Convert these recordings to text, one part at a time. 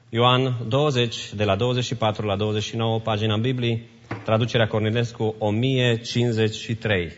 Ioan 20, de la 24 la 29, pagina Bibliei, traducerea Cornilescu 1053.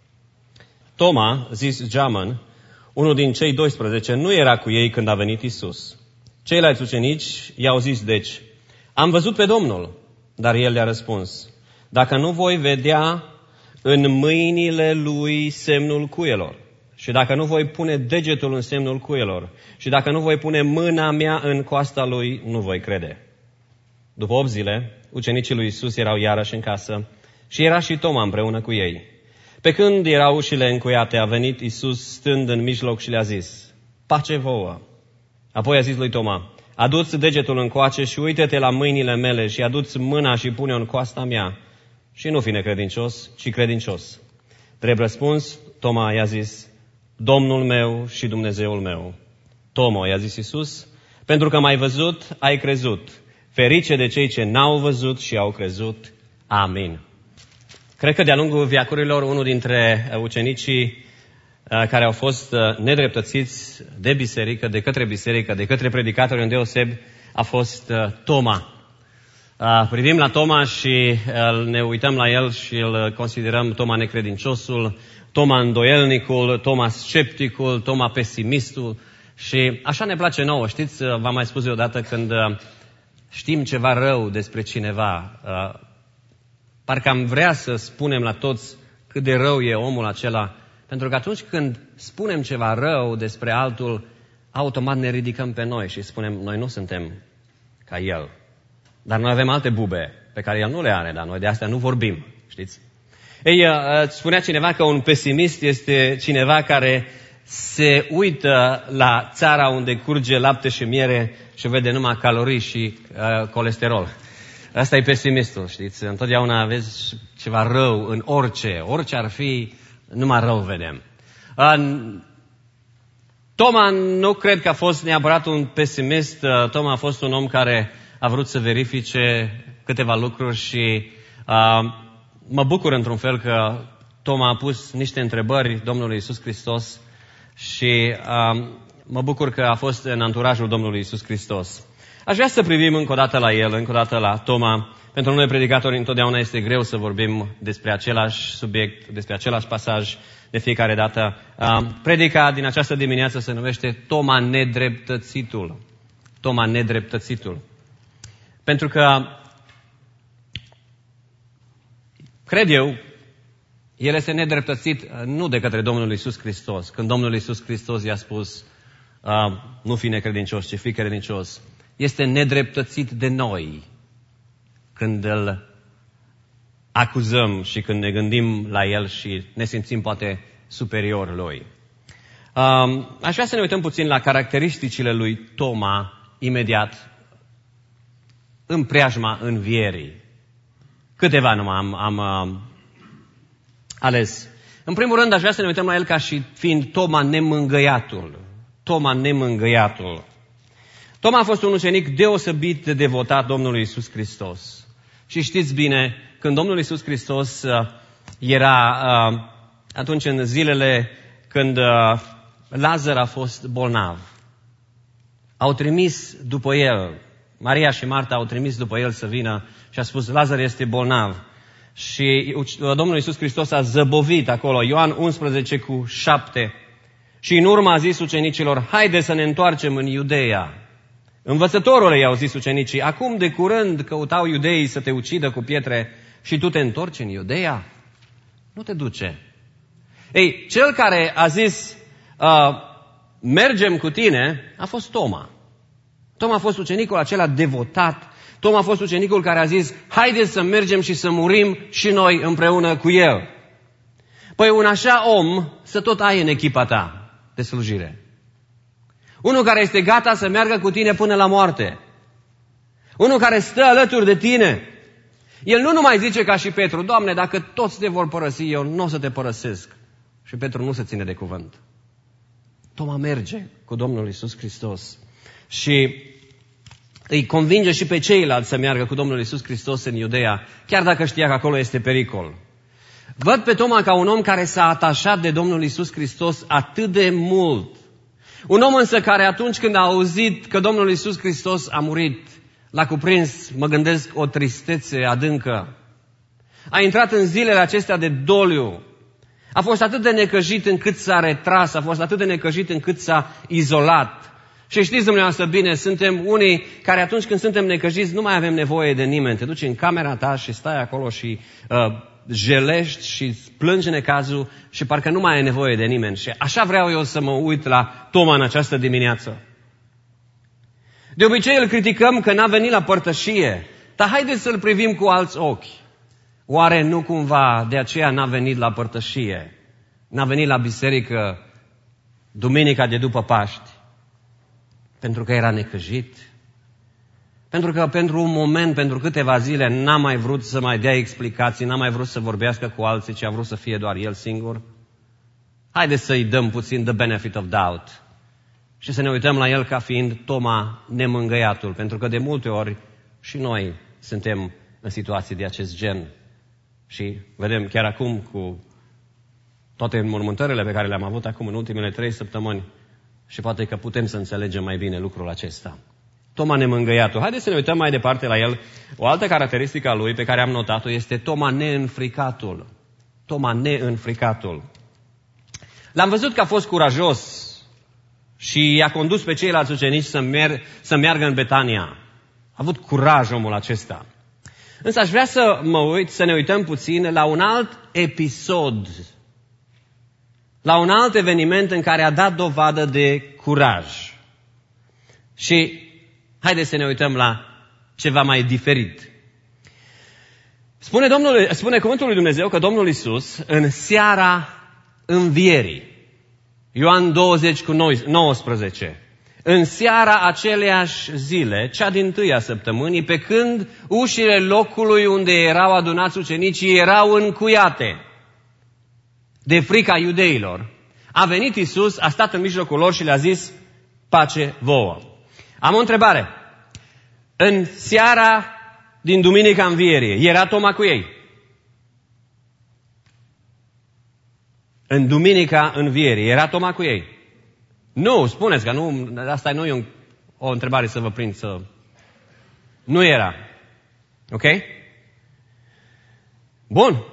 Toma, zis Geamăn, unul din cei 12, nu era cu ei când a venit Iisus. Ceilalți ucenici i-au zis, deci, am văzut pe Domnul, dar el le-a răspuns, dacă nu voi vedea în mâinile lui semnul cuielor, și dacă nu voi pune degetul în semnul cuielor, și dacă nu voi pune mâna mea în coasta lui, nu voi crede. După 8 zile, ucenicii lui Iisus erau iarăși în casă și era și Toma împreună cu ei. Pe când erau ușile încuiate, a venit Iisus stând în mijloc și le-a zis, pace vouă! Apoi a zis lui Toma, adu-ți degetul încoace și uită-te la mâinile mele și adu-ți mâna și pune-o în coasta mea. Și nu fi necredincios, ci credincios. Drept răspuns, Toma i-a zis, Domnul meu și Dumnezeul meu. Toma, i-a zis Iisus, pentru că m-ai văzut, ai crezut. Ferice de cei ce n-au văzut și au crezut. Amin. Cred că de-a lungul veacurilor, unul dintre ucenicii care au fost nedreptățiți de biserică, de către predicatori îndeosebi, a fost Toma. Privim la Toma și ne uităm la el și îl considerăm Toma necredinciosul, Toma îndoielnicul, Toma scepticul, Toma pesimistul. Și așa ne place nouă, știți, v-am mai spus eu odată, când știm ceva rău despre cineva, parcă am vrea să spunem la toți cât de rău e omul acela, pentru că atunci când spunem ceva rău despre altul, automat ne ridicăm pe noi și spunem, noi nu suntem ca el. Dar noi avem alte bube pe care el nu le are, dar noi de astea nu vorbim, știți? Ei, spunea cineva că un pesimist este cineva care se uită la țara unde curge lapte și miere și vede numai calorii și colesterol. Asta e pesimistul, știți? Întotdeauna aveți ceva rău în orice ar fi, numai rău vedem. Toma nu cred că a fost neapărat un pesimist. Toma a fost un om care a vrut să verifice câteva lucruri și mă bucur într-un fel că Toma a pus niște întrebări Domnului Iisus Hristos și mă bucur că a fost în anturajul Domnului Iisus Hristos. Aș vrea să privim încă o dată la el, încă o dată la Toma. Pentru noi predicatori întotdeauna este greu să vorbim despre același subiect, despre același pasaj de fiecare dată. Predica din această dimineață se numește Toma nedreptățitul. Toma nedreptățitul. Pentru că, cred eu, el este nedreptățit nu de către Domnul Iisus Hristos. Când Domnul Iisus Hristos i-a spus, nu fi necredincios, ci fi credincios. Este nedreptățit de noi când îl acuzăm și când ne gândim la el și ne simțim poate superior lui. Aș vrea să ne uităm puțin la caracteristicile lui Toma imediat în preajma învierii. Câteva numai am ales. În primul rând, aș vrea să ne uităm la el ca și fiind Toma nemângăiatul. Toma nemângăiatul. Toma a fost un ucenic deosebit de devotat Domnului Iisus Hristos. Și știți bine, când Domnul Iisus Hristos era atunci în zilele când Lazar a fost bolnav, au trimis după el, Maria și Marta au trimis după el să vină și a spus, Lazar este bolnav. Și Domnul Iisus Hristos a zăbovit acolo, Ioan 11:7. Și în urmă a zis ucenicilor, haide să ne întoarcem în Iudeea. Învățătorule, i-au zis ucenicii, acum de curând căutau iudeii să te ucidă cu pietre și tu te întorci în Iudeea? Nu te duce. Ei, cel care a zis, mergem cu tine, a fost Toma. Toma a fost ucenicul acela devotat. Toma a fost ucenicul care a zis, haideți să mergem și să murim și noi împreună cu el. Păi un așa om să tot ai în echipa ta de slujire. Unul care este gata să meargă cu tine până la moarte. Unul care stă alături de tine. El nu numai zice ca și Petru, Doamne, dacă toți te vor părăsi, eu nu o să te părăsesc. Și Petru nu se ține de cuvânt. Toma merge cu Domnul Iisus Hristos și îi convinge și pe ceilalți să meargă cu Domnul Iisus Hristos în Iudeea, chiar dacă știa că acolo este pericol. Văd pe Toma ca un om care s-a atașat de Domnul Iisus Hristos atât de mult, Un om însă care atunci când a auzit că Domnul Iisus Hristos a murit, l-a cuprins, mă gândesc, o tristețe adâncă. A intrat în zilele acestea de doliu. A fost atât de necăjit încât s-a retras, a fost atât de necăjit încât s-a izolat. Și știți dumneavoastră bine, suntem unii care atunci când suntem necăjiți nu mai avem nevoie de nimeni. Te duci în camera ta și stai acolo și jelești și plângi necazul și parcă nu mai ai nevoie de nimeni. Și așa vreau eu să mă uit la Toma în această dimineață. De obicei îl criticăm că n-a venit la părtășie, dar haideți să-l privim cu alți ochi. Oare nu cumva de aceea n-a venit la părtășie? N-a venit la biserică duminica de după Paști? Pentru că era necăjit? Pentru că pentru un moment, pentru câteva zile, n-a mai vrut să mai dea explicații, n-a mai vrut să vorbească cu alții, ci a vrut să fie doar el singur? Haideți să-i dăm puțin the benefit of doubt și să ne uităm la el ca fiind Toma nemângăiatul, pentru că de multe ori și noi suntem în situații de acest gen. Și vedem chiar acum cu toate înmormântările pe care le-am avut acum în ultimele 3 săptămâni și poate că putem să înțelegem mai bine lucrul acesta. Toma nemângăiatul. Haideți să ne uităm mai departe la el. O altă caracteristică a lui pe care am notat-o este Toma neînfricatul. Toma neînfricatul. L-am văzut că a fost curajos și i-a condus pe ceilalți ucenici să meargă în Betania. A avut curaj omul acesta. Însă aș vrea să ne uităm puțin la un alt episod, la un alt eveniment în care a dat dovadă de curaj. Și haideți să ne uităm la ceva mai diferit. Spune cuvântul lui Dumnezeu că Domnul Iisus, în seara învierii, Ioan 20:19, în seara aceleiași zile, cea dintâia săptămânii, pe când ușile locului unde erau adunați ucenicii erau încuiate de frica iudeilor, a venit Iisus, a stat în mijlocul lor și le-a zis: pace vouă. Am o întrebare. În seara din Duminica Învierii, era Toma cu ei? În Duminica Învierii, era Toma cu ei? Nu, spuneți că nu, asta nu e o întrebare să vă prind să... Nu era. Ok? Bun.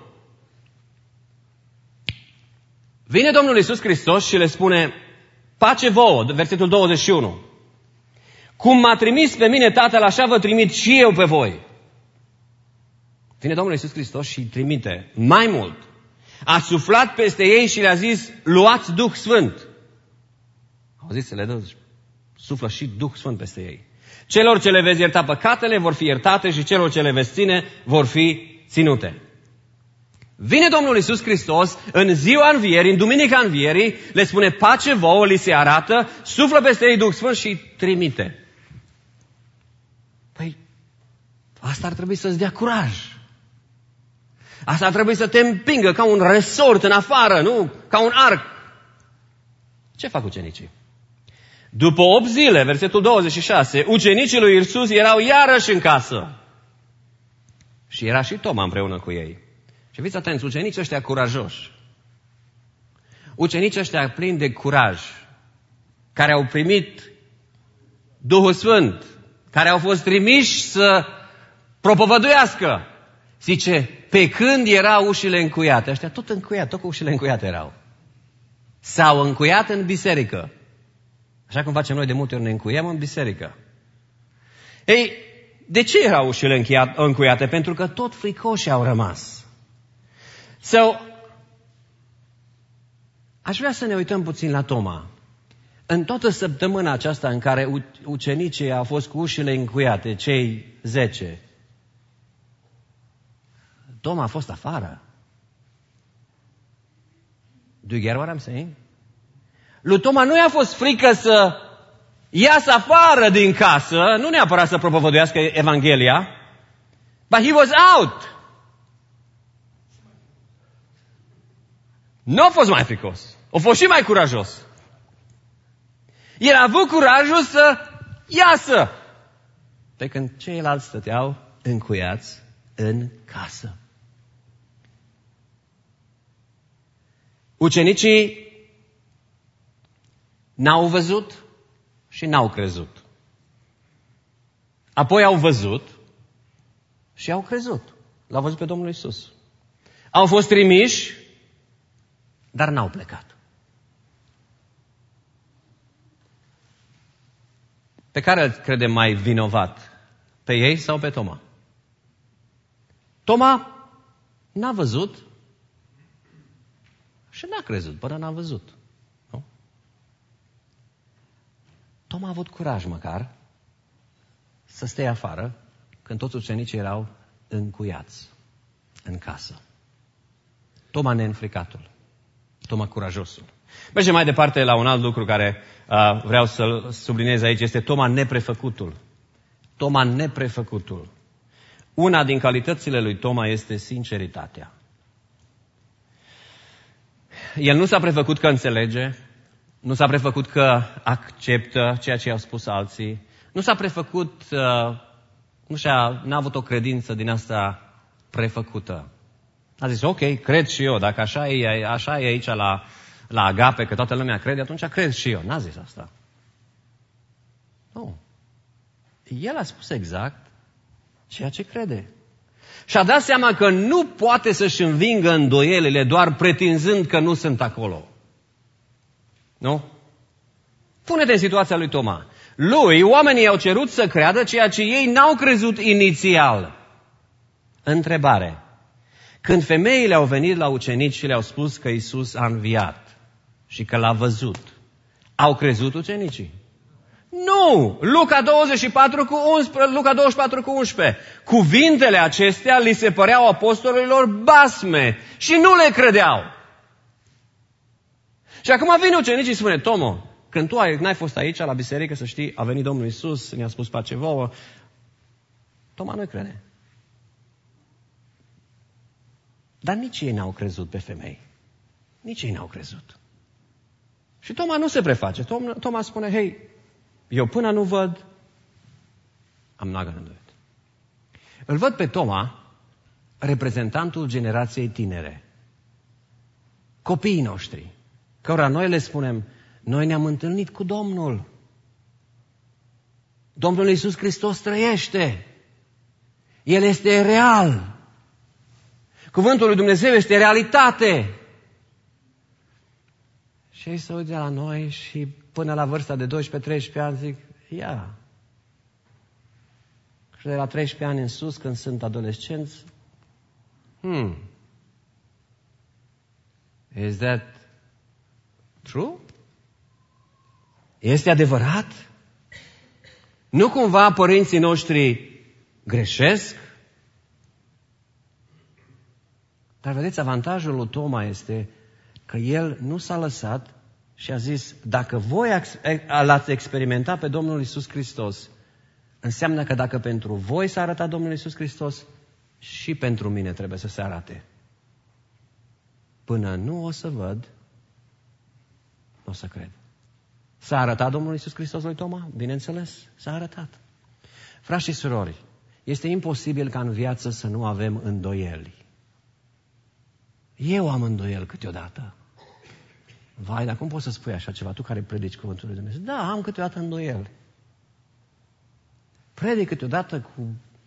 Vine Domnul Iisus Hristos și le spune: pace vouă, versetul 21. Cum m-a trimis pe mine Tatăl, așa vă trimit și eu pe voi. Vine Domnul Iisus Hristos și îi trimite mai mult. A suflat peste ei și le-a zis: luați Duh Sfânt. Auziți, să le dă, suflă și Duh Sfânt peste ei. Celor ce le veți ierta păcatele vor fi iertate și celor ce le veți ține vor fi ținute. Vine Domnul Iisus Hristos în ziua învierii, în Duminica Învierii, le spune pace vouă, li se arată, suflă peste ei Duh Sfânt și îi trimite. Păi, asta ar trebui să-ți dea curaj. Asta ar trebui să te împingă ca un resort în afară, nu? Ca un arc. Ce fac ucenicii? După 8 zile, versetul 26, ucenicii lui Iisus erau iarăși în casă. Și era și Toma împreună cu ei. Și fiți atenți, ucenicii ăștia curajoși, ucenicii ăștia plini de curaj, care au primit Duhul Sfânt, care au fost trimiși să propovăduiască, zice, pe când erau ușile încuiate, ăștia tot încuiate, tot cu ușile încuiate erau. S-au încuiat în biserică. Așa cum facem noi de multe ori, ne încuiem în biserică. Ei, de ce erau ușile încuiate? Pentru că tot fricoși au rămas. Aș vrea să ne uităm puțin la Toma. În toată săptămâna aceasta în care ucenicii au fost cu ușile încuiate, cei 10, Toma a fost afară. Do you get what I'm saying? Lui Toma nu i-a fost frică să iasă afară din casă, nu neapărat să propovăduiască Evanghelia, but he was out. Nu a fost mai fricos. A fost și mai curajos. El a avut curajul să iasă. Pe când ceilalți stăteau încuiați în casă. Ucenicii N-au văzut și n-au crezut. Apoi au văzut și au crezut. L-au văzut pe Domnul Iisus. Au fost trimiși, dar n-au plecat. Pe care îl credem mai vinovat? Pe ei sau pe Toma? Toma n-a văzut și n-a crezut până n-a văzut. Nu? Toma a avut curaj măcar să stea afară când toți ucenicii erau încuiați în casă. Toma neînfricatul. Toma curajosul. Mergem mai departe la un alt lucru care vreau să-l subliniez aici. Este Toma neprefăcutul. Toma neprefăcutul. Una din calitățile lui Toma este sinceritatea. El nu s-a prefăcut că înțelege, nu s-a prefăcut că acceptă ceea ce i-au spus alții, nu s-a prefăcut, n-a avut o credință din asta prefăcută. A zis, ok, cred și eu, dacă așa e aici la Agape, că toată lumea crede, atunci cred și eu. N-a zis asta. Nu. El a spus exact ceea ce crede. Și-a dat seama că nu poate să-și învingă îndoielile doar pretinzând că nu sunt acolo. Nu? Pune-te în situația lui Toma. Lui, oamenii i-au cerut să creadă ceea ce ei n-au crezut inițial. Întrebare. Când femeile au venit la ucenici și le-au spus că Iisus a înviat și că l-a văzut, au crezut ucenicii? Nu! Luca 24:11. Cuvintele acestea li se păreau apostolilor basme și nu le credeau. Și acum vine ucenicii și spune, Tomo, când tu n-ai fost aici la biserică, să știi, a venit Domnul Iisus, ne-a spus pace vouă. Toma nu-i crede. Dar nici ei n-au crezut pe femei. Nici ei n-au crezut. Și Toma nu se preface. Toma spune, hei, eu până nu văd, I'm not gonna do it. Îl văd pe Toma, reprezentantul generației tinere. Copiii noștri, cărora noi le spunem, noi ne-am întâlnit cu Domnul. Domnul Iisus Hristos trăiește. El este real. Cuvântul lui Dumnezeu este realitate. Și ei se uită la noi și până la vârsta de 12-13 ani zic, ia. Și de la 13 ani în sus, când sunt adolescenți, is that true? Este adevărat? Nu cumva părinții noștri greșesc? Dar vedeți, avantajul lui Toma este că el nu s-a lăsat și a zis, dacă voi l-ați experimentat pe Domnul Iisus Hristos, înseamnă că dacă pentru voi s-a arătat Domnul Iisus Hristos, și pentru mine trebuie să se arate. Până nu o să văd, nu o să cred. S-a arătat Domnul Iisus Hristos lui Toma? Bineînțeles, s-a arătat. Frați și surori, este imposibil ca în viață să nu avem îndoieli. Eu am îndoieli câteodată. Vai, dar cum poți să spui așa ceva? Tu care predici cuvântul lui Dumnezeu. Da, am câteodată îndoieli. Predic câteodată cu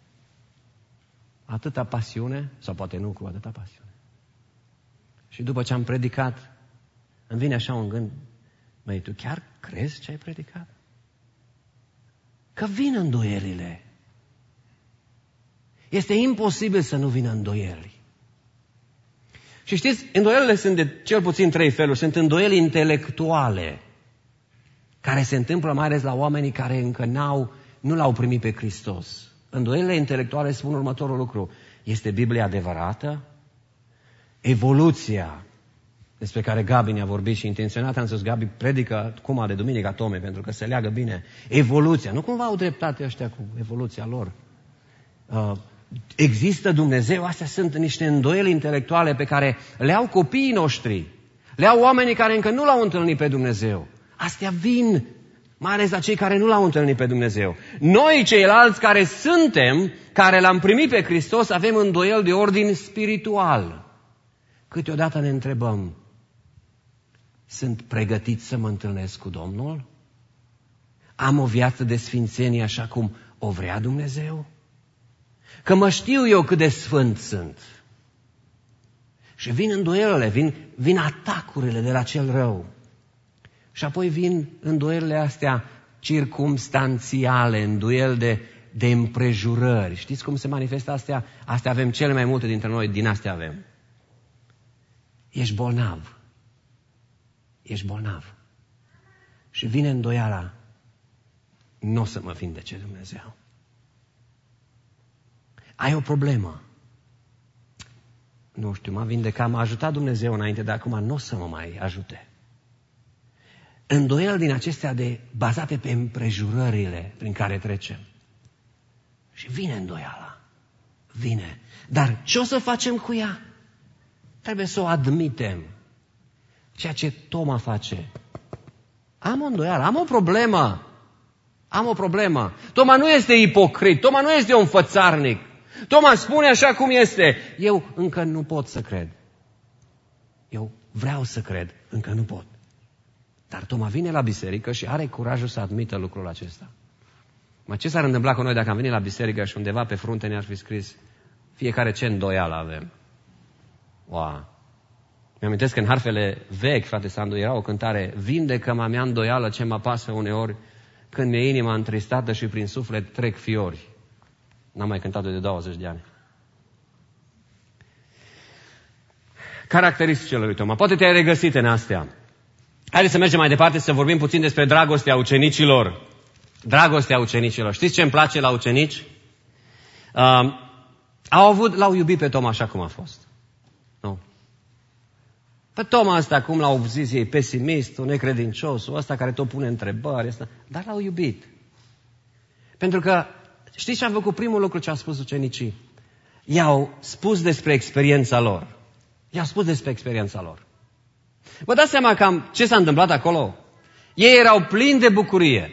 atâta pasiune, sau poate nu cu atâta pasiune. Și după ce am predicat, îmi vine așa un gând, măi, tu chiar crezi ce ai predicat? Că vin îndoielile. Este imposibil să nu vină îndoieli. Și știți, îndoielile sunt de cel puțin 3 feluri. Sunt îndoieli intelectuale, care se întâmplă mai ales la oamenii care încă nu l-au primit pe Hristos. Îndoielile intelectuale spun următorul lucru. Este Biblia adevărată? Evoluția, despre care Gabi ne-a vorbit și intenționat am zis, Gabi predică cum de duminica Tome, pentru că se leagă bine. Evoluția. Nu cumva au dreptate ăștia cu evoluția lor? Există Dumnezeu? Astea sunt niște îndoieli intelectuale pe care le au copiii noștri. Le au oamenii care încă nu l-au întâlnit pe Dumnezeu. Astea vin, mai ales la cei care nu l-au întâlnit pe Dumnezeu. Noi, ceilalți care l-am primit pe Hristos, avem îndoieli de ordin spiritual. Câteodată ne întrebăm, Sunt pregătit să mă întâlnesc cu Domnul? Am o viață de sfințenie așa cum o vrea Dumnezeu? Că mă știu eu cât de sfânt sunt. Și vin îndoielile, vin atacurile de la cel rău. Și apoi vin îndoielile astea circumstanțiale, îndoieli de împrejurări. Știți cum se manifestă astea? Astea avem cele mai multe dintre noi, din astea avem. Ești bolnav. Ești bolnav. Și vine îndoiala. Nu o să mă vindece Dumnezeu. Ai o problemă. Nu știu, m-a vindecat, m-a ajutat Dumnezeu înainte, dar acum nu o să mă mai ajute. Îndoieli din acestea bazate pe împrejurările prin care trecem. Și vine îndoiala. Vine. Dar ce o să facem cu ea? Trebuie să o admitem. Ceea ce Toma face. Am o îndoială, am o problemă. Am o problemă. Toma nu este ipocrit, Toma nu este un fățarnic. Toma spune așa cum este. Eu încă nu pot să cred. Eu vreau să cred, încă nu pot. Dar Toma vine la biserică și are curajul să admită lucrul acesta. Ce s-ar întâmpla cu noi dacă am venit la biserică și undeva pe frunte ne-ar fi scris fiecare ce îndoială avem? Wow. Mi-amintesc că în harfele vechi, frate Sandu, era o cântare: vindecă-mă mea îndoială ce mă pasă uneori, când mi-e inima întristată și prin suflet trec fiori. N-am mai cântat-o de 20 de ani. Caracteristicile lui Toma. Poate te-ai regăsit în astea. Haideți să mergem mai departe, să vorbim puțin despre dragostea ucenicilor. Dragostea ucenicilor. Știți ce îmi place la ucenici? L-au iubit pe Toma așa cum a fost. Nu. Pe Toma ăsta, cum l-au zis ei, pesimistul, necredinciosul, ăsta care tot pune întrebări, ăsta, dar l-au iubit. Pentru că, știți ce am făcut? Primul lucru ce au spus ucenicii? I-au spus despre experiența lor. I-au spus despre experiența lor. Vă dați seama cam ce s-a întâmplat acolo? Ei erau plini de bucurie.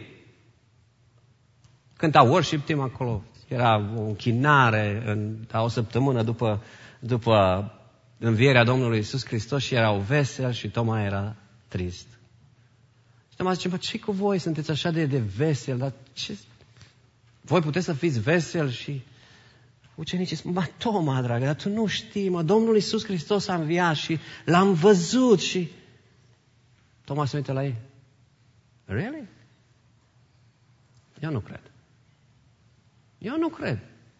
Cântau worship team acolo. Era o închinare o săptămână după învierea Domnului Iisus Hristos și erau veseli și Toma era trist. Și Toma zice: ce cu voi? Sunteți așa de veseli, dar ce? Voi puteți să fiți veseli? Și ucenicii spun: Toma, dragă, dar tu nu știi, Domnul Iisus Hristos a înviat și l-am văzut. Și Toma se uită la ei: really? Eu nu cred. Eu nu cred.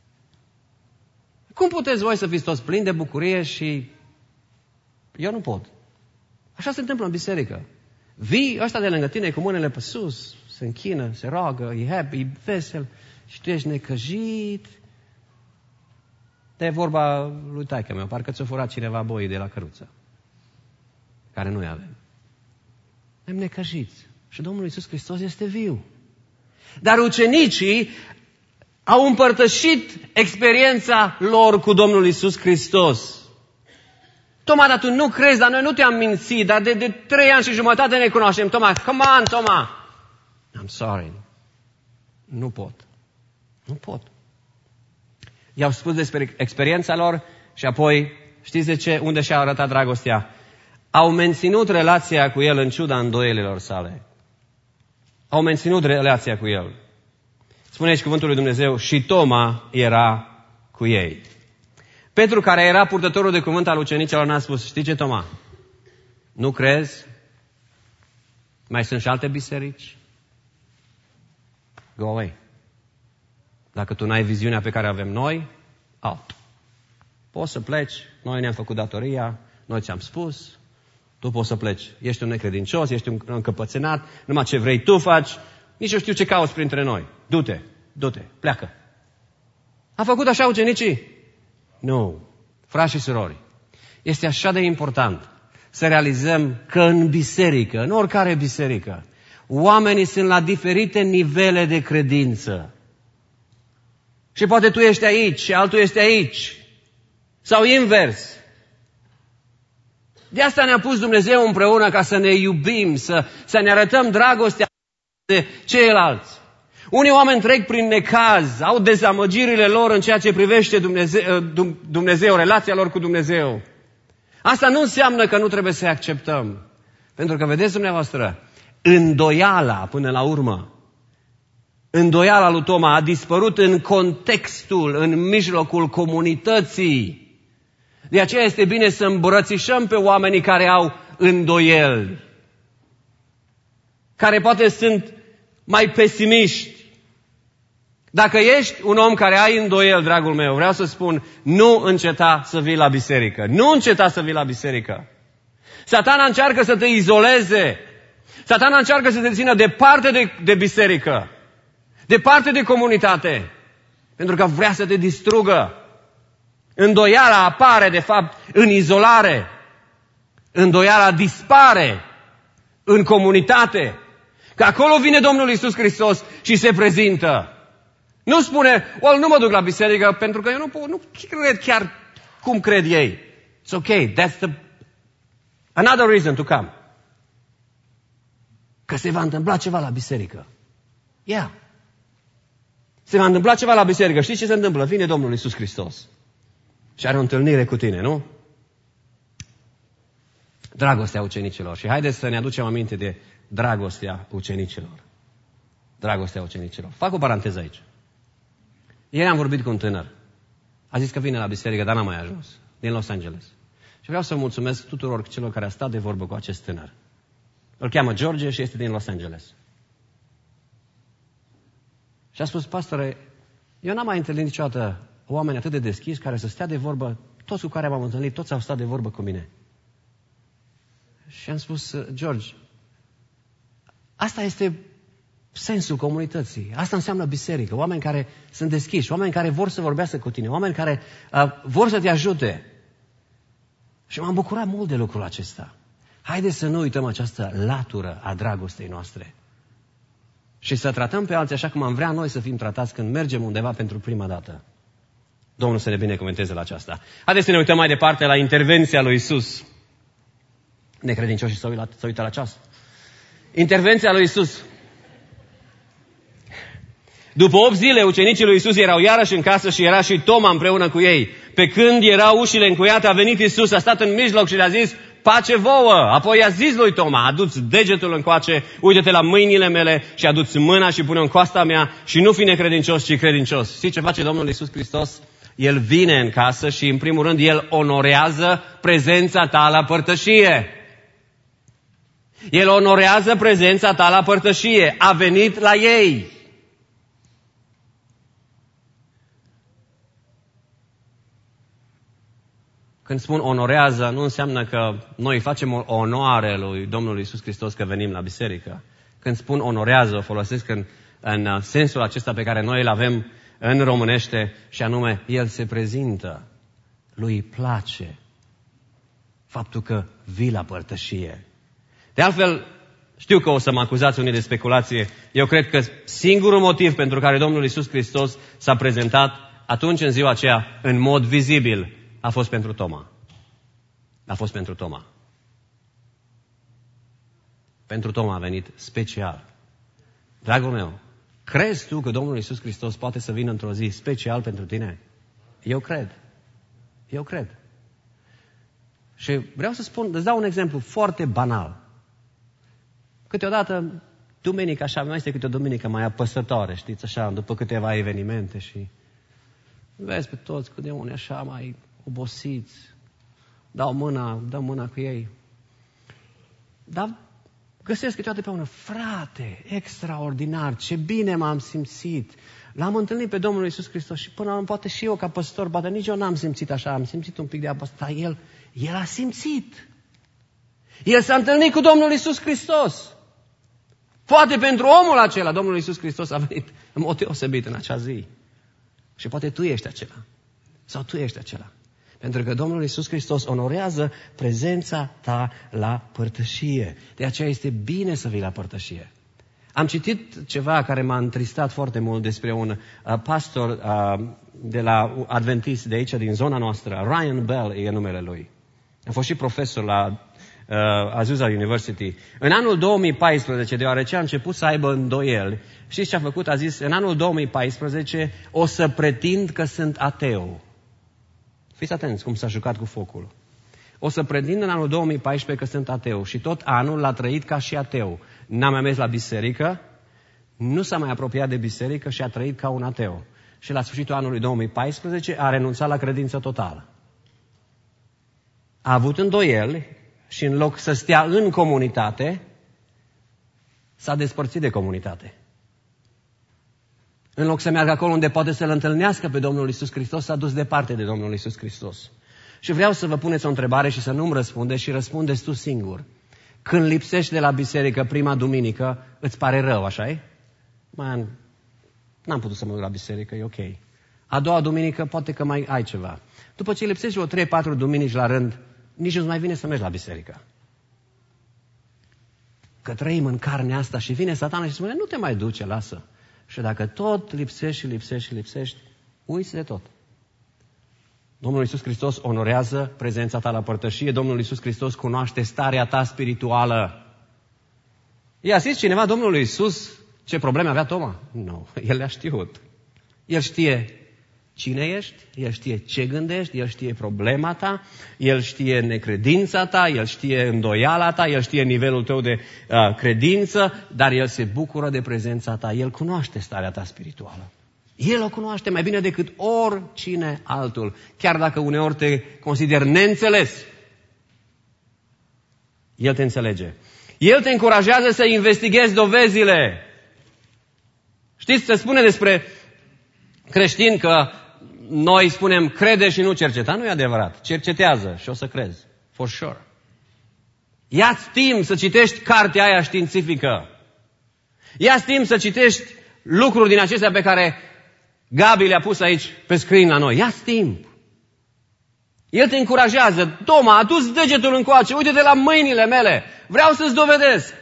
Cum puteți voi să fiți toți plini de bucurie și eu nu pot? Așa se întâmplă în biserică. Vii ăsta de lângă tine cu mâinile pe sus, se închină, se roagă, e happy, e vesel și tu ești necăjit. De vorba lui taică meu, parcă ți-o furat cineva boii de la căruță, care nu-i avem. Suntem necăjiți și Domnul Iisus Hristos este viu. Dar ucenicii au împărtășit experiența lor cu Domnul Iisus Hristos. Toma, dar tu nu crezi, dar noi nu te-am mințit, dar de 3 ani și jumătate ne cunoaștem. Toma, come on, Toma! I'm sorry. Nu pot. Nu pot. I-au spus despre experiența lor și apoi, știți de ce? Unde și-a arătat dragostea? Au menținut relația cu el în ciuda îndoielilor sale. Au menținut relația cu el. Spune aici cuvântul lui Dumnezeu: și Toma era cu ei. Petru, care era purtătorul de cuvânt al ucenicilor, n-a spus: știi ce, Toma? Nu crezi? Mai sunt și alte biserici? Go away. Dacă tu n-ai viziunea pe care avem noi, out. Poți să pleci, noi ne-am făcut datoria, noi ți-am spus, tu poți să pleci. Ești un necredincios, ești un încăpățânat, numai ce vrei tu faci, nici eu știu ce cauți printre noi. Du-te, pleacă. A făcut așa ucenicii? Nu. Frați și surori, este așa de important să realizăm că în biserică, în oricare biserică, oamenii sunt la diferite nivele de credință. Și poate tu ești aici și altul este aici. Sau invers. De asta ne-a pus Dumnezeu împreună, ca să ne iubim, să ne arătăm dragostea de ceilalți. Unii oameni trec prin necaz, au dezamăgirile lor în ceea ce privește Dumnezeu, relația lor cu Dumnezeu. Asta nu înseamnă că nu trebuie să-i acceptăm. Pentru că, vedeți dumneavoastră, îndoiala până la urmă, îndoiala lui Toma a dispărut în contextul, în mijlocul comunității. De aceea este bine să îmbrățișăm pe oamenii care au îndoieli, care poate sunt mai pesimiști. Dacă ești un om care ai îndoiel, dragul meu, vreau să spun, nu înceta să vii la biserică. Nu înceta să vii la biserică. Satana încearcă să te izoleze. Satana încearcă să te țină departe de biserică, departe de comunitate, pentru că vrea să te distrugă. Îndoiala apare, de fapt, în izolare. Îndoiala dispare în comunitate. Că acolo vine Domnul Iisus Hristos și se prezintă. Nu spune, nu mă duc la biserică pentru că eu nu cred chiar cum cred ei. It's okay, that's another reason to come. Că se va întâmpla ceva la biserică. Yeah. Se va întâmpla ceva la biserică. Știți ce se întâmplă? Vine Domnul Iisus Hristos și are o întâlnire cu tine, nu? Dragostea ucenicilor. Și haideți să ne aducem aminte de dragostea ucenicilor. Dragostea ucenicilor. Fac o paranteză aici. Ieri am vorbit cu un tânăr. A zis că vine la biserică, dar n-a mai ajuns. Din Los Angeles. Și vreau să mulțumesc tuturor celor care au stat de vorbă cu acest tânăr. Îl cheamă George și este din Los Angeles. Și a spus, pastore, eu n-am mai întâlnit niciodată oameni atât de deschiși care să stea de vorbă. Toți cu care m-am întâlnit, toți au stat de vorbă cu mine. Și am spus, George, asta este sensul comunității. Asta înseamnă biserică. Oameni care sunt deschiși, oameni care vor să vorbească cu tine, oameni care vor să te ajute. Și m-am bucurat mult de lucrul acesta. Haideți să nu uităm această latură a dragostei noastre. Și să tratăm pe alții așa cum am vrea noi să fim tratați când mergem undeva pentru prima dată. Domnul să ne binecuvânteze la aceasta. Haideți să ne uităm mai departe la intervenția lui Iisus. Necredincioșii să uită la ceas. Intervenția lui Iisus. După 8 zile, ucenicii lui Iisus erau iarăși în casă și era și Toma împreună cu ei. Pe când erau ușile încuiate, a venit Iisus, a stat în mijloc și le-a zis, pace vouă! Apoi i-a zis lui Toma, adu-ți degetul încoace, uite-te la mâinile mele și adu-ți mâna și pune-o în coasta mea și nu fi necredincios, ci credincios. Știi ce face Domnul Iisus Hristos? El vine în casă și, în primul rând, El onorează prezența ta la părtășie. El onorează prezența ta la părtășie. A venit la ei. Când spun onorează, nu înseamnă că noi facem o onoare lui Domnul Iisus Hristos că venim la biserică. Când spun onorează, o folosesc în sensul acesta pe care noi îl avem în românește și anume, El se prezintă. Lui îi place faptul că vii la părtășie. De altfel, știu că o să mă acuzați unii de speculație. Eu cred că singurul motiv pentru care Domnul Iisus Hristos s-a prezentat atunci în ziua aceea în mod vizibil a fost pentru Toma. A fost pentru Toma. Pentru Toma a venit special. Dragul meu, crezi tu că Domnul Iisus Hristos poate să vină într-o zi special pentru tine? Eu cred. Eu cred. Și vreau să spun, îți dau un exemplu foarte banal. Câteodată, duminica așa, mai este câte o duminică mai apăsătoare, știți, așa, după câteva evenimente și vezi pe toți cât de unii așa mai obosiți, dăm mâna cu ei. Dar găsesc câteodată pe unul, frate, extraordinar, ce bine m-am simțit. L-am întâlnit pe Domnul Iisus Hristos și până la urmă, poate și eu ca păstor, poate nici eu n-am simțit așa, am simțit un pic de apă, dar el a simțit. El s-a întâlnit cu Domnul Iisus Hristos. Poate pentru omul acela, Domnul Iisus Hristos a venit în mod deosebit în acea zi. Și poate tu ești acela. Sau tu ești acela. Pentru că Domnul Iisus Hristos onorează prezența ta la părtășie. De aceea este bine să vii la părtășie. Am citit ceva care m-a întristat foarte mult despre un pastor de la Adventist de aici, din zona noastră. Ryan Bell e numele lui. A fost și profesor la Azusa University. În anul 2014, deoarece a început să aibă îndoieli, știți ce a făcut? A zis, în anul 2014 o să pretind că sunt ateu. Fiți atenți cum s-a jucat cu focul. O să pretind în anul 2014 că sunt ateu și tot anul l-a trăit ca și ateu. N-a mai mers la biserică, nu s-a mai apropiat de biserică și a trăit ca un ateu. Și la sfârșitul anului 2014 a renunțat la credință totală. A avut îndoieli și în loc să stea în comunitate, s-a despărțit de comunitate. În loc să meargă acolo unde poate să-L întâlnească pe Domnul Iisus Hristos, s-a dus departe de Domnul Iisus Hristos. Și vreau să vă puneți o întrebare și să nu-mi răspundeți și răspundeți tu singur. Când lipsești de la biserică prima duminică, îți pare rău, așa-i? Man, n-am putut să mă duc la biserică, e ok. A doua duminică poate că mai ai ceva. După ce lipsești o 3-4 duminici la rând, nici nu-ți mai vine să mergi la biserică. Că trăim în carnea asta și vine Satana și spune, nu te mai duce, lasă. Și dacă tot lipsești, uiți de tot. Domnul Iisus Hristos onorează prezența ta la părtășie. Domnul Iisus Hristos cunoaște starea ta spirituală. I-a zis cineva Domnului Iisus ce probleme avea Toma? Nu, El le-a știut. El știe cine ești, El știe ce gândești, El știe problema ta, El știe necredința ta, El știe îndoiala ta, El știe nivelul tău de credință, dar El se bucură de prezența ta. El cunoaște starea ta spirituală. El o cunoaște mai bine decât oricine altul, chiar dacă uneori te consideri neînțeles. El te înțelege. El te încurajează să investighezi dovezile. Știți, se spune despre creștini că noi spunem crede și nu cerceta. Nu e adevărat. Cercetează și o să crezi. For sure. Ia-ți timp să citești cartea aia științifică. Ia-ți timp să citești lucruri din acestea pe care Gabi le-a pus aici pe screen la noi. Ia-ți timp. El te încurajează. Toma, adu-ți degetul încoace. Uite-te la mâinile mele. Vreau să-ți dovedesc.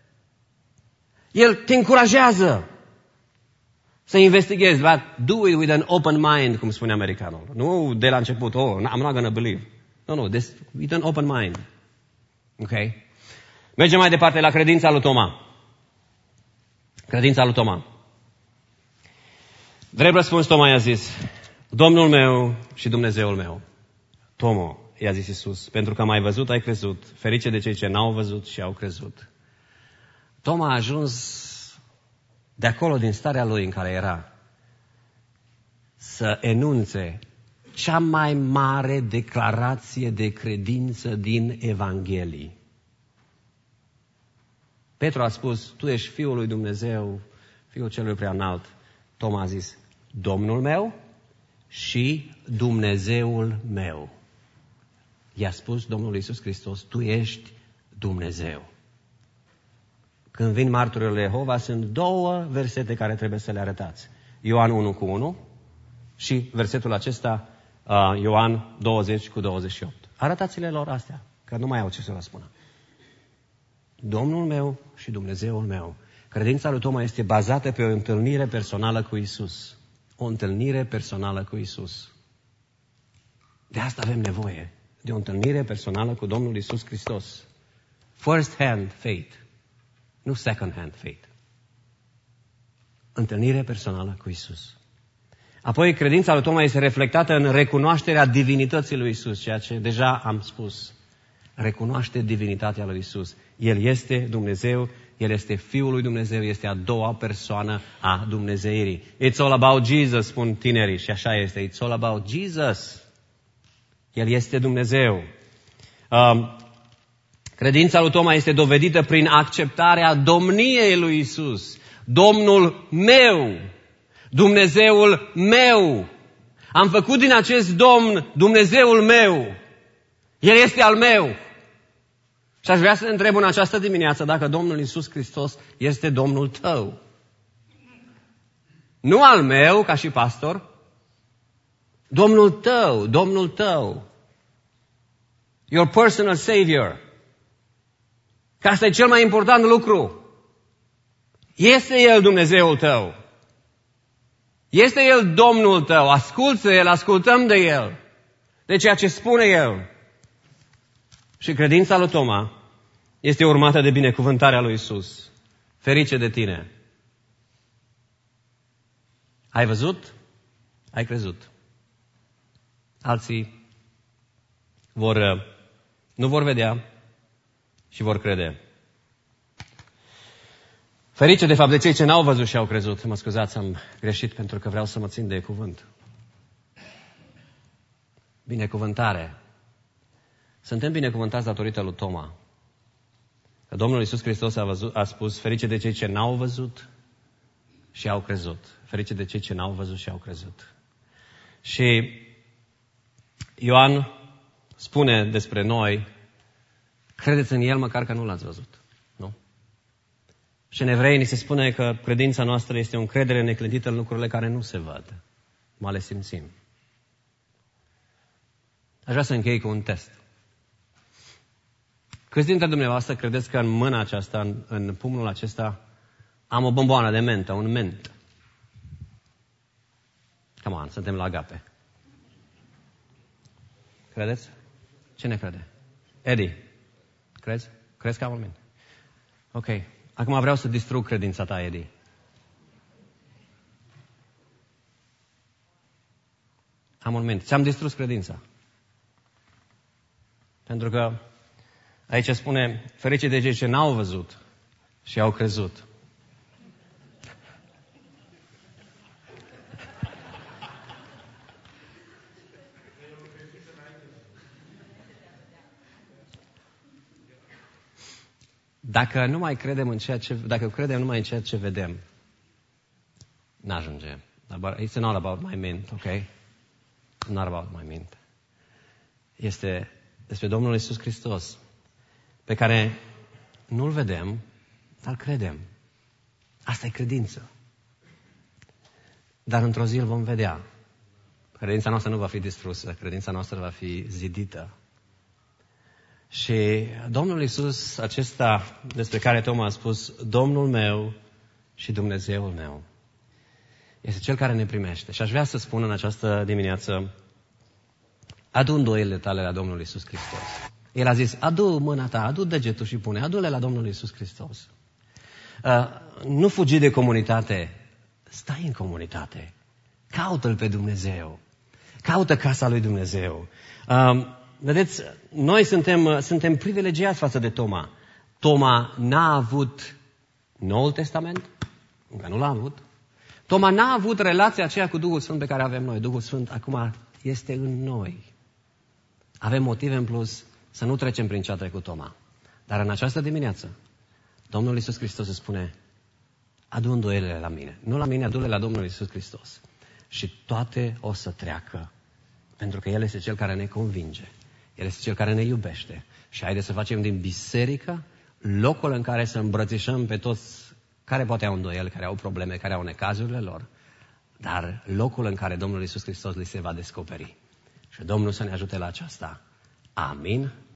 El te încurajează să investighezi. But do it with an open mind, cum spune americanul. Nu de la început. I'm not gonna believe. No, with an open mind. Ok? Mergem mai departe la credința lui Toma. Credința lui Toma. Drept răspuns, Toma i-a zis, Domnul meu și Dumnezeul meu. Tomo, i-a zis Iisus, pentru că m-ai văzut, ai crezut. Ferice de cei ce n-au văzut și au crezut. Toma a ajuns de acolo, din starea lui în care era, să enunțe cea mai mare declarație de credință din Evanghelii. Petru a spus, tu ești Fiul lui Dumnezeu, Fiul celui preanalt. Toma a zis, Domnul meu și Dumnezeul meu. I-a spus Domnul Iisus Hristos, tu ești Dumnezeu. Când vin marturii lui Jehova, sunt două versete care trebuie să le arătați. Ioan 1:1 și versetul acesta, Ioan 20:28. Arătați-le lor astea, că nu mai au ce să vă spună. Domnul meu și Dumnezeul meu. Credința lui Toma este bazată pe o întâlnire personală cu Iisus. O întâlnire personală cu Iisus. De asta avem nevoie. De o întâlnire personală cu Domnul Iisus Hristos. First hand faith. Nu second hand faith. Întâlnire personală cu Iisus. Apoi, credința lui Toma este reflectată în recunoașterea divinității lui Iisus, ceea ce deja am spus. Recunoaște divinitatea lui Iisus. El este Dumnezeu, El este Fiul lui Dumnezeu, este a doua persoană a Dumnezeirii. It's all about Jesus, spun tinerii, și așa este. It's all about Jesus. El este Dumnezeu. Credința lui Toma este dovedită prin acceptarea domniei lui Iisus. Domnul meu, Dumnezeul meu. Am făcut din acest Domn Dumnezeul meu. El este al meu. Și aș vrea să ne întreb în această dimineață dacă Domnul Iisus Hristos este Domnul tău. Nu al meu, ca și pastor. Domnul tău, Domnul tău. Your personal Savior. Că asta e cel mai important lucru. Este El Dumnezeul tău. Este El Domnul tău. Ascultă El, ascultăm de El. De ceea ce spune El. Și credința lui Toma este urmată de binecuvântarea lui Iisus. Ferice de tine. Ai văzut? Ai crezut. Alții vor nu vor vedea și vor crede. Ferice, de fapt, de cei ce n-au văzut și au crezut. Mă scuzați, am greșit pentru că vreau să mă țin de cuvânt. Binecuvântare. Suntem binecuvântați datorită lui Toma. Că Domnul Iisus Hristos a spus, ferice de cei ce n-au văzut și au crezut. Ferice de cei ce n-au văzut și au crezut. Și Ioan spune despre noi, credeți în El măcar că nu l-ați văzut. Nu? Și în Evrei ni se spune că credința noastră este o încredere neclădită în lucrurile care nu se văd. Mai le simțim. Aș vrea să închei cu un test. Câți dintre dumneavoastră credeți că în mâna aceasta, în pumnul acesta, am o bomboană de mentă, un ment? Come on, suntem la Agape. Credeți? Cine crede? Eddie, crezi? Crezi că am un ment? Ok. Acum vreau să distrug credința ta, Eddie. Am un ment. Ți-am distrus credința. Pentru că aici spune, ferice de cei ce n-au văzut și au crezut. Dacă nu mai credem în dacă credem numai în ceea ce vedem, n-ajunge. It's not about my mint, ok? Not about my mint. Este despre Domnul Iisus Hristos, pe care nu-L vedem, dar credem. Asta e credință. Dar într-o zi îl vom vedea. Credința noastră nu va fi distrusă, credința noastră va fi zidită. Și Domnul Iisus, acesta despre care Toma a spus, Domnul meu și Dumnezeul meu, este Cel care ne primește. Și aș vrea să spun în această dimineață, adu îndoielile tale la Domnul Iisus Hristos. El a zis, adu mâna ta, adu degetul și pune, adu-le la Domnul Iisus Hristos. Nu fugi de comunitate, stai în comunitate. Caută-L pe Dumnezeu. Caută casa lui Dumnezeu. Vedeți, noi suntem privilegiați față de Toma. Toma n-a avut Noul Testament, încă nu l-a avut. Toma n-a avut relația aceea cu Duhul Sfânt pe care avem noi. Duhul Sfânt acum este în noi. Avem motive în plus să nu trecem prin ce a trecut Toma. Dar în această dimineață, Domnul Iisus Hristos îți spune, adu îndoielile la mine. Nu la mine, adu-le la Domnul Iisus Hristos. Și toate o să treacă. Pentru că El este Cel care ne convinge. El este Cel care ne iubește. Și haideți să facem din biserică locul în care să îmbrățișăm pe toți care poate au îndoieli, care au probleme, care au necazurile lor, dar locul în care Domnul Iisus Hristos li se va descoperi. Și Domnul să ne ajute la aceasta. Amin.